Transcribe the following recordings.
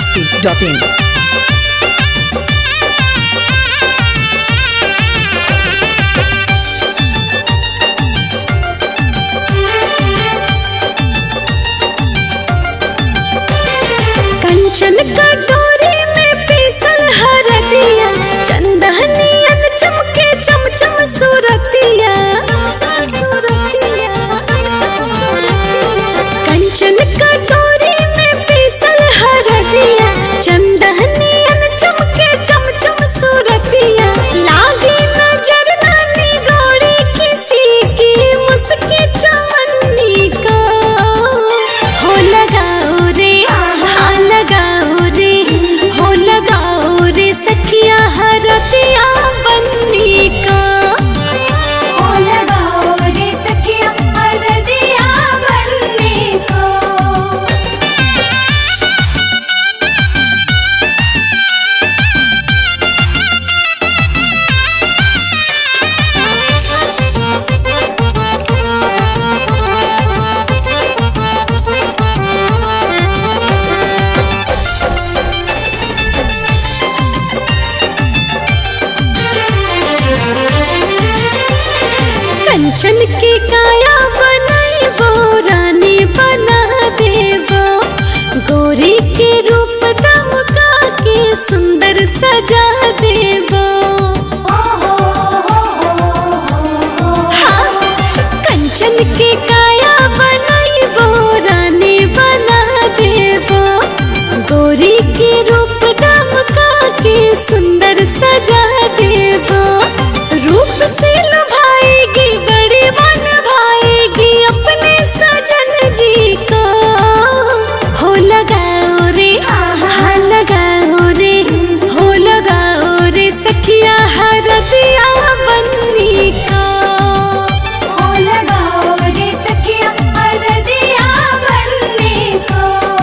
biharmasti.in। Kanchan कटोरी में पीसल हरदिया, चंदनियन चमके चमचम सूरतिया। कंचन कटोरी में पीसल हरदिया, चंदनियन चमके चमचम सूरतिया। लागे नजर नानी गौड़ी किसी की मुस्की चवन्नी को। हो लगाओ रे, हाँ लगाओ रे, हो लगाओ रे सखिया हरदिया बन्नी का। हो लगाओ रे सखिया हरदिया बन्नी को। कंचन की काया बनाई वो रानी बना देवो। गोरी के रूप दमका के सुंदर सजा देवो। हाँ, कंचन की काया बनाई वो रानी बना देवो। गोरी के रूप दमका के सुंदर सजा देवो। रूप से लुभाएगी बड़ी मन भाएगी अपने सजन जी को। हो लगाओ रे, हाँ लगाओ रे, हो लगाओ रे सखिया हरदिया बन्नी को। हो लगाओ रे सखिया हरदिया बन्नी को।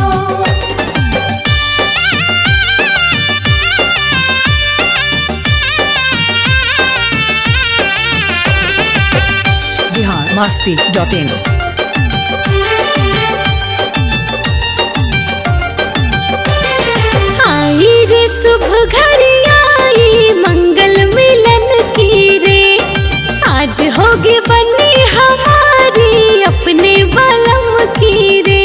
biharmasti.in। आई रे शुभ घड़ी आई मंगल मिलन की रे। आज होगी बनी हमारी अपने बलम की रे।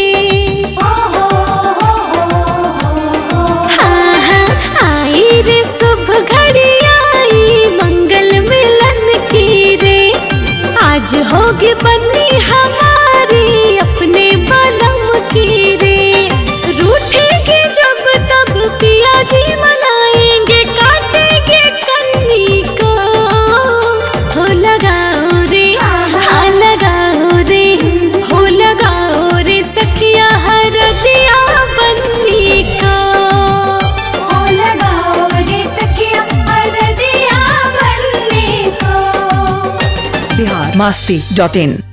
हाँ हाँ आई रे शुभ घड़ी आई मंगल मिलन की रे। आज होगी बनी हमारी अपने बलम की रे। रूठेगी जब तब पिया जी मनाएंगे काटेंगे कन्नी को। हो लगाओ रे, हाँ लगाओ रे, हो लगाओ रे सखिया हरदिया बन्नी को। हो लगाओ रे सखिया हरदिया बन्नी को। biharmasti.in।